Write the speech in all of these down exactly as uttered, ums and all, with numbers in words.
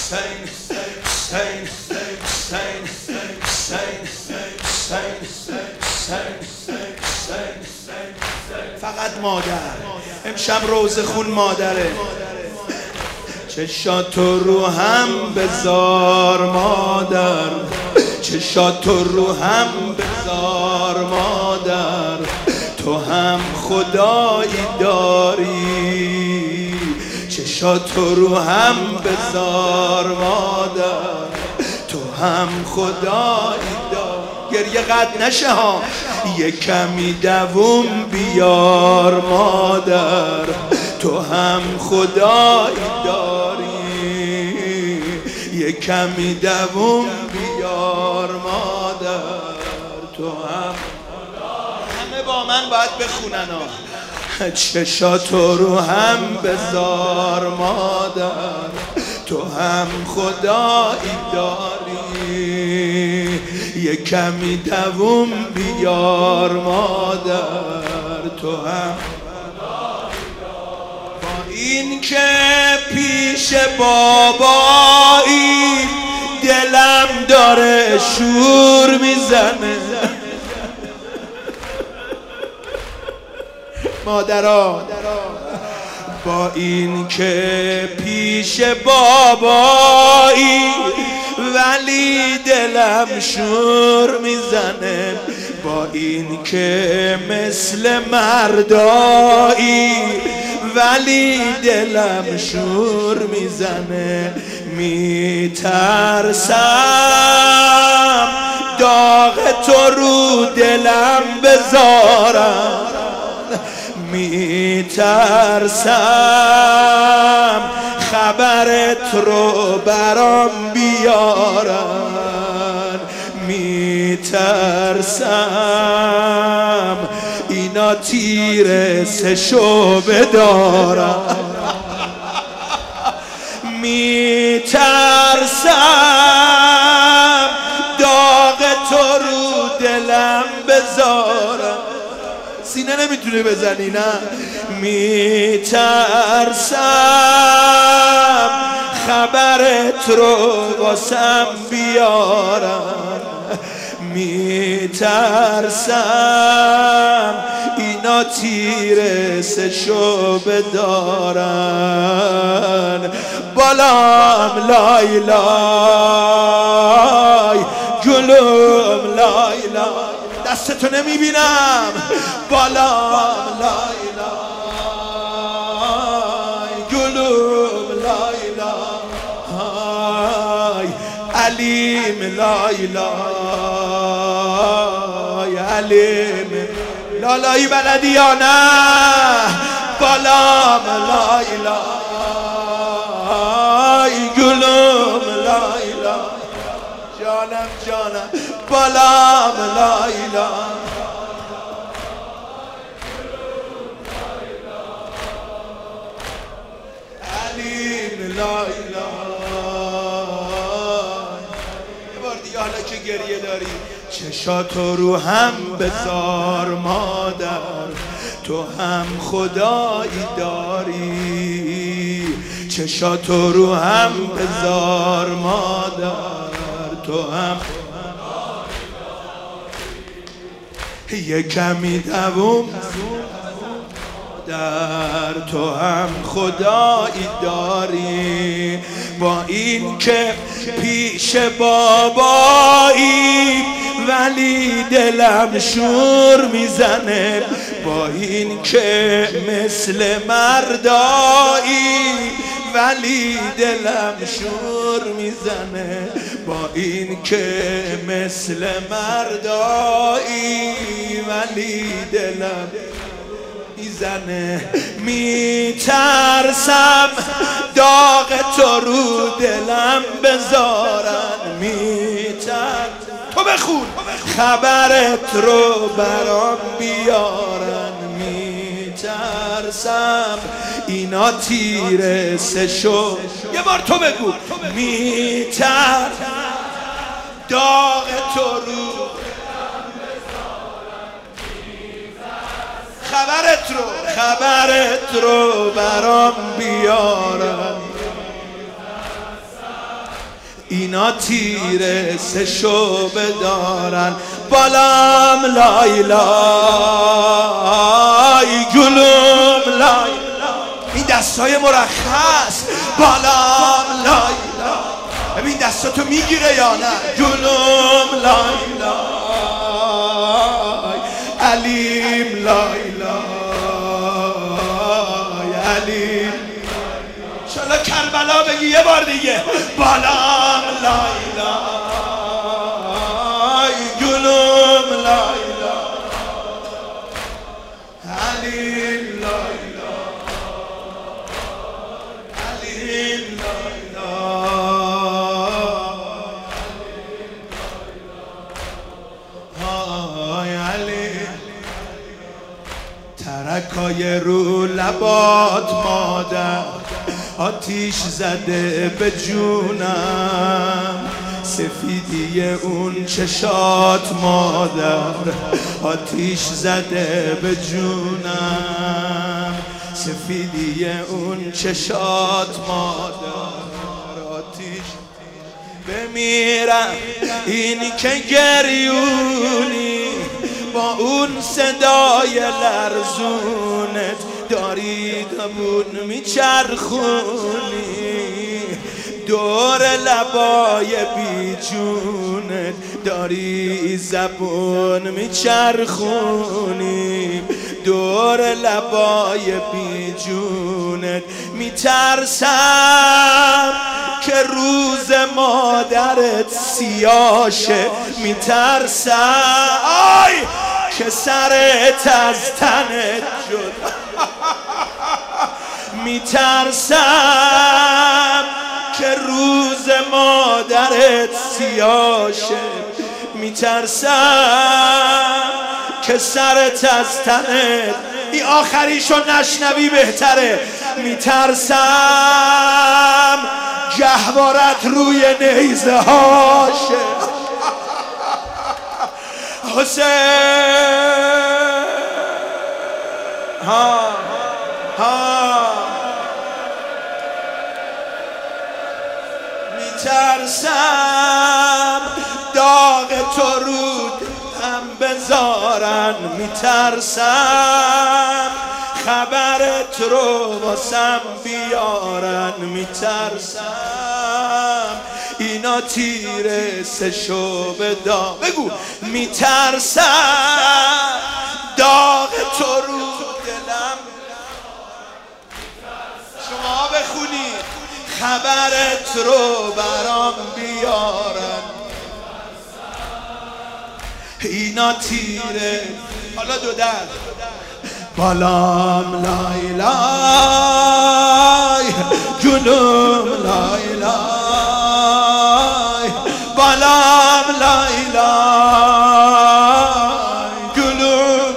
فقط مادر امشب روزه خون مادره. چشاتو رو هم بذار مادر، چشاتو رو هم بذار مادر، تو هم خدایی داری. چشاتو رو هم بذار مادر، تو هم خدایی داری. گریه قد نشه ها، یه کمی دووم بیار مادر، تو هم خدایی داری. یه کمی دووم بیار مادر، تو هم. همه با من باید بخونن ها. چشاتو رو هم بذار مادر، تو هم خدایی داری. یه کمی دووم بیار مادر، تو هم. با این که پیش بابایی دلم داره شور میزنه. مادرها با این که پیش بابایی ولی دلم شور میزنه. با این که مثل مردایی ولی دلم شور میزنه. میترسم داغ تو رو دلم بذارم، میترسم خبرت رو برام بیارن. میترسم اینا تیر سشو بدارن. میترسم داغ تو رو دلم بذارم. سینه نمیتونه بزنی نه. میترسم خبرت رو واسم بیارن. میترسم اینا تیر سشو بدارن. بالام لای لای گلوم لای لای، دستتو نمیبینم. بالام لای لای گلوم لای لای، علیم لای لای علیم. لالایی بلدی یا نه؟ بالام لای لای گلوم لای لای، جانم جانم بالام لای لای. علیم لای لای. یه بار دیگه حالا که گریه داری. چشاتو رو هم بذار مادر، تو هم خدایی داری. چشاتو رو هم بذار مادر، تو هم. یه کمی دووم در، تو هم خدایی داری. با این که پیش بابایی ولی دلم شور میزنه. با این که مثل مردایی ولی دلم شور میزنه. با این که مثل مردایی ولی دلم میزنه. میترسم داغ تو رو دلم بذارن. میترسم تو بخون خبرت رو برام بیارن. میترسم اینا تیر سشو. یه بار تو بگو. میترسم داغ تو رو خبرت رو خبرت رو برام بیارن. اینا تیر سه شعبه دارن بالام لای لای گلوم لای این دستای مرخص بالام لای لای ببین دستاتو میگیره یا نه گلوم لای لای علیم لای لای علیم انشالله کربلا بگی یه بار دیگه بالام لای لای گلوم لای لای علیم لای ترکای رو لبات مادر آتیش زده به جونم سفیدی اون چشات مادر آتیش زده به جونم سفیدی اون چشات مادر آتیش بمیرم این که گریونی با اون صدای لرزونت داری دبون میچرخونی دور لبای بی جونت داری زبون میچرخونی دور لبای بی جونت میترسم که روز مادرت سیاشه میترسم آی که سرت از تنت شد میترسم که روز مادرت سیاشه میترسم که سرت از تنت این آخریشو نشنوی بهتره میترسم گهوارت روی نیزه هاشه حسین ها ها میترسم داغ تو رو هم بذارن میترسم خبرت رو واسم بیارن میترسم اینا تیر سه شعبه دا بگو میترسم داغ تو رو دلم شما بخونی خبرت رو برام بیارن اینا تیره حالا دو درد بالام لای لای جنوم لای لای بالام لای لای جنوم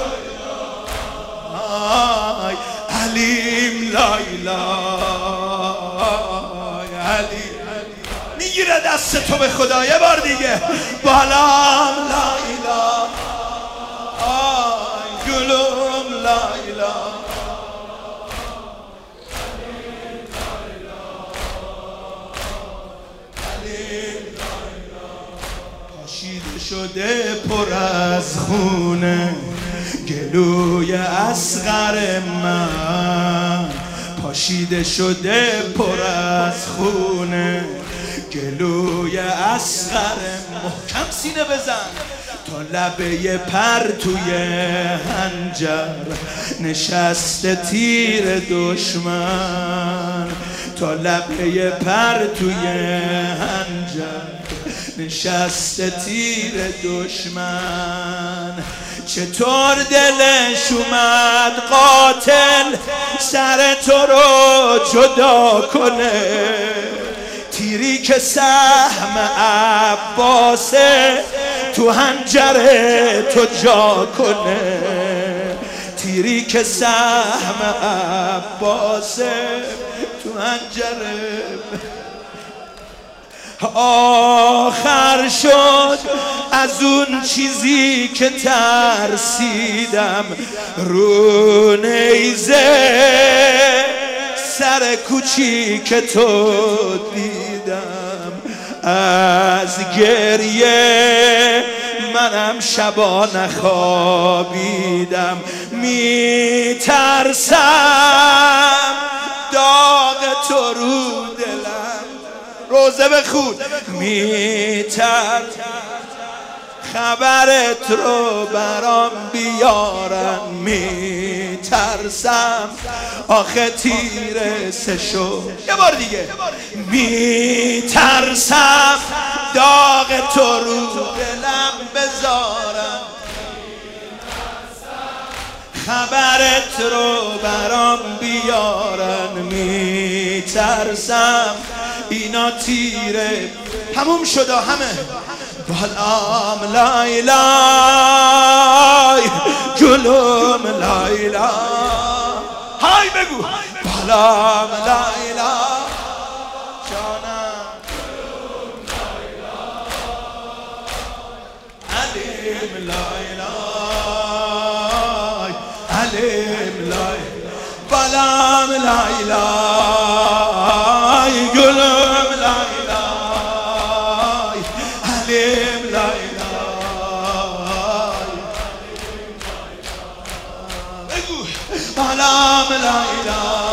لای علیم لای لای علیم میگیره دست تو به خدا یه بار دیگه بالام لای لای گلوم لای لای پاشیده شده پر از خونه گلوی اصغر من پاشیده شده پر از خونه گلوی اصغر محکم سینه بزن تا لبه پرتوی هنجر نشسته تیر دشمن تا لبه پرتوی هنجر نشسته تیر دشمن چطور دلش اومد قاتل سر تو رو جدا کنه تیری که سهم عباسه تو هنجره تو جا کنه تیری که سهم عباسه تو هنجره آخر شد از اون چیزی که ترسیدم رو نیزه سر کوچیک تو دیدم از گریه منم شبا نخوابیدم، میترسم داغ تو رو دلم. روزه بخون. میترسم خبرت رو برام بیارن، میترسم آخه تیره سه شو. یه بار دیگه. میترسم داغ تو رو دلم بذارن، خبرت رو برام بیارن، میترسم اینا تیره. تموم شده همه. بالام لایلای جلوم لایلا. های بگو. بالام لایلا جانم علیم لایلای علیم لای. بالام لایلای جلوم لایلای علیم بالام لایلا